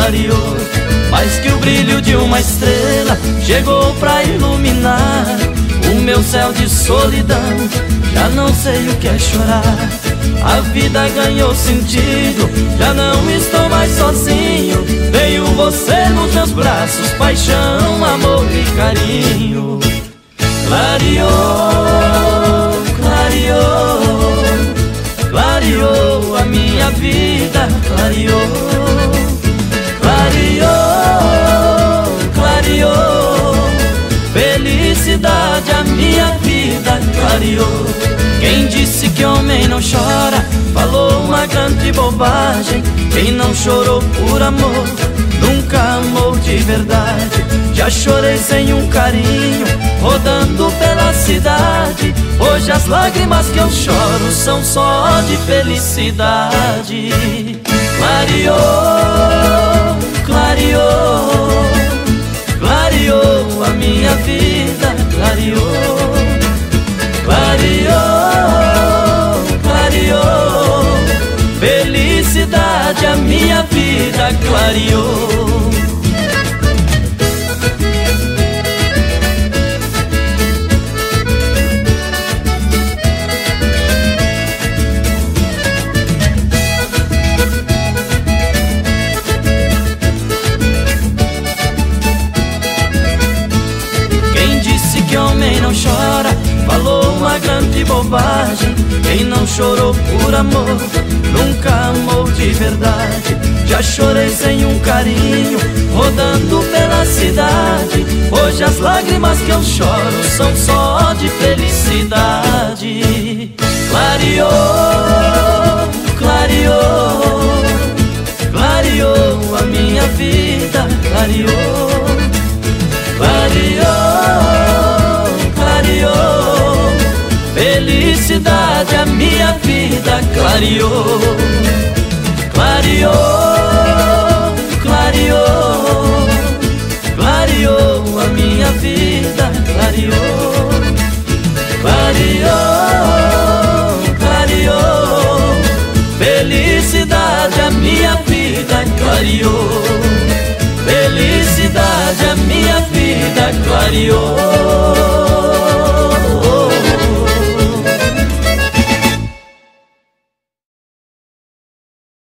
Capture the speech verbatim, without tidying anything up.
clareou. Mais que o brilho de uma estrela chegou pra iluminar o meu céu de solidão. Já não sei o que é chorar. A vida ganhou sentido, já não estou mais sozinho. Veio você nos meus braços, paixão, amor e carinho. Clareou, clareou, clareou a minha vida, clareou, clareou, clareou, felicidade a minha vida, clareou. Quem disse que homem não chora falou uma grande bobagem. Quem não chorou por amor nunca amou de verdade. Já chorei sem um carinho, rodando pela cidade. Hoje as lágrimas que eu choro são só de felicidade. Clareou, clareou, clareou a minha vida, clareou, clareou, clareou, felicidade a minha vida, clareou. Que homem não chora falou uma grande bobagem. Quem não chorou por amor nunca amou de verdade. Já chorei sem um carinho, rodando pela cidade. Hoje as lágrimas que eu choro são só de felicidade. Clareou, clareou, clareou a minha vida, clareou, clareou, clareou, felicidade a minha vida, clareou, clareou, clareou, clareou a minha vida, clareou, clareou, clareou, felicidade a minha vida, clareou, felicidade a minha vida, clareou.